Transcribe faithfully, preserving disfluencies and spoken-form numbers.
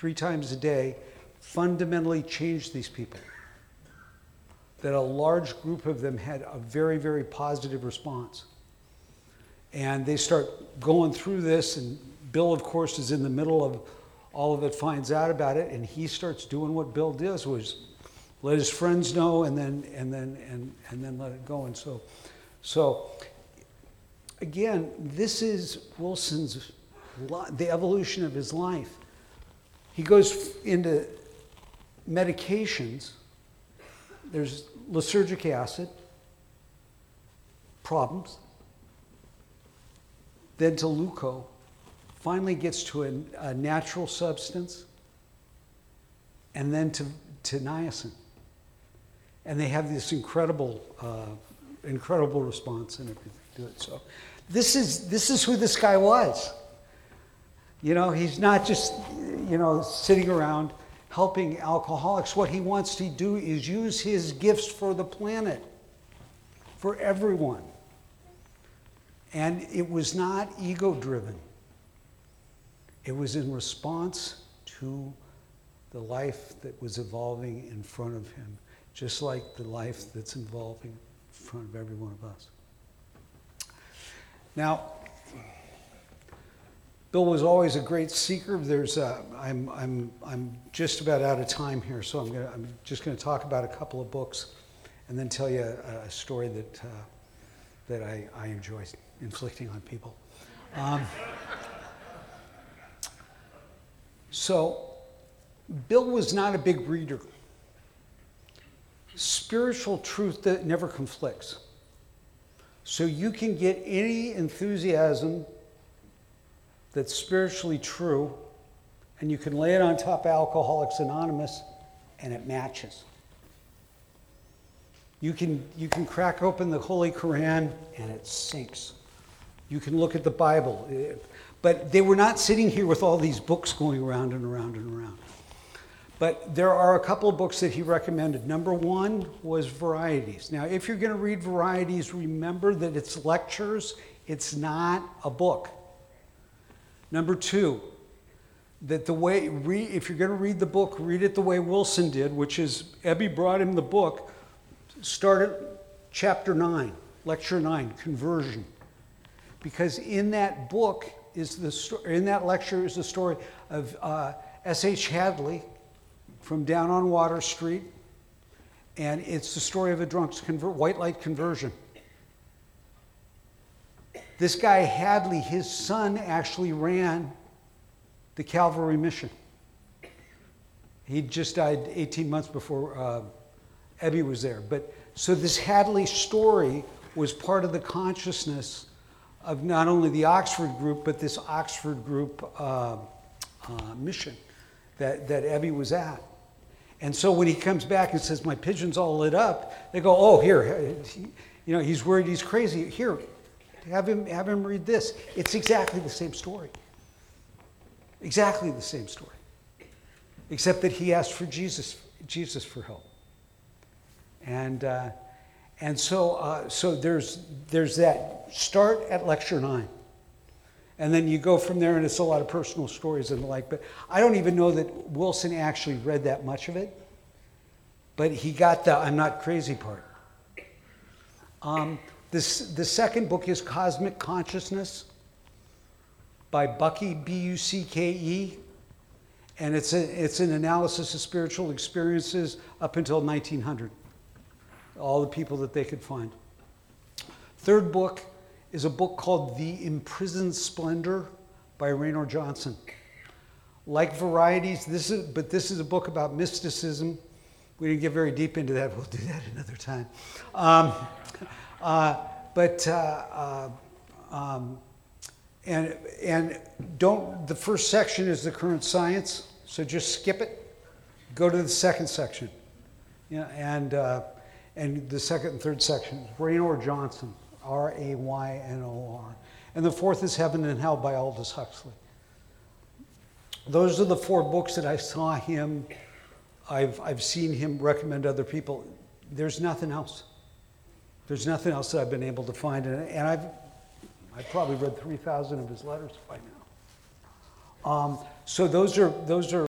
three times a day, fundamentally changed these people. That a large group of them had a very, very positive response. And they start going through this, and Bill, of course, is in the middle of all of it, finds out about it, and he starts doing what Bill does, was let his friends know, and then and then and and then let it go. And so, so again, this is Wilson's the evolution of his life. He goes into medications. There's lysergic acid problems. Then to Leuco. Finally gets to a, a natural substance, and then to, to niacin. And they have this incredible, uh, incredible response and everything to it. So this is this is who this guy was. You know, he's not just, you know, sitting around helping alcoholics. What he wants to do is use his gifts for the planet, for everyone. And it was not ego-driven. It was in response to the life that was evolving in front of him, just like the life that's evolving in front of every one of us. Now, Bill was always a great seeker. There's, a, I'm, I'm, I'm just about out of time here, so I'm gonna, I'm just going to talk about a couple of books, and then tell you a, a story that uh, that I, I enjoy inflicting on people. Um, So, Bill was not a big reader. Spiritual truth that never conflicts. So you can get any enthusiasm that's spiritually true, and you can lay it on top of Alcoholics Anonymous, and it matches. You can, you can crack open the Holy Quran, and it sinks. You can look at the Bible. But they were not sitting here with all these books going around and around and around. But there are a couple of books that he recommended. Number one was Varieties. Now, if you're going to read Varieties, remember that it's lectures. It's not a book. Number two, that the way, re, if you're going to read the book, read it the way Wilson did, which is, Ebby brought him the book, start at chapter nine, lecture nine, Conversion. Because in that book, is the sto- in that lecture is the story of uh, S H Hadley from down on Water Street, and it's the story of a drunk's conver- white light conversion. This guy Hadley, his son actually ran the Calvary Mission. He just died eighteen months before uh, Ebby was there. But so this Hadley story was part of the consciousness of not only the Oxford group, but this Oxford group uh, uh, mission that, that Ebby was at. And so when he comes back and says, my pigeon's all lit up, they go, oh, here, you know, he's worried he's crazy. Here, have him, have him read this. It's exactly the same story. Exactly the same story. Except that he asked for Jesus, Jesus for help. And uh, And so, uh, so there's there's that. Start at lecture nine, and then you go from there, and it's a lot of personal stories and the like. But I don't even know that Wilson actually read that much of it. But he got the "I'm not crazy" part. Um, this the second book is Cosmic Consciousness by Bucky, B U C K E, and it's a it's an analysis of spiritual experiences up until nineteen hundred. All the people that they could find. Third book is a book called The Imprisoned Splendor by Raynor Johnson. Like Varieties, this is, but this is a book about mysticism. We didn't get very deep into that. We'll do that another time. Um, uh, but uh, uh, um, and and don't. The first section is the current science, so just skip it. Go to the second section. Yeah, and. Uh, And the second and third sections, Raynor Johnson, R A Y N O R. And the fourth is Heaven and Hell by Aldous Huxley. Those are the four books that I saw him, I've, I've seen him recommend other people. There's nothing else. There's nothing else that I've been able to find. And, and I've, I've probably read three thousand of his letters by now. Um, so those are, those are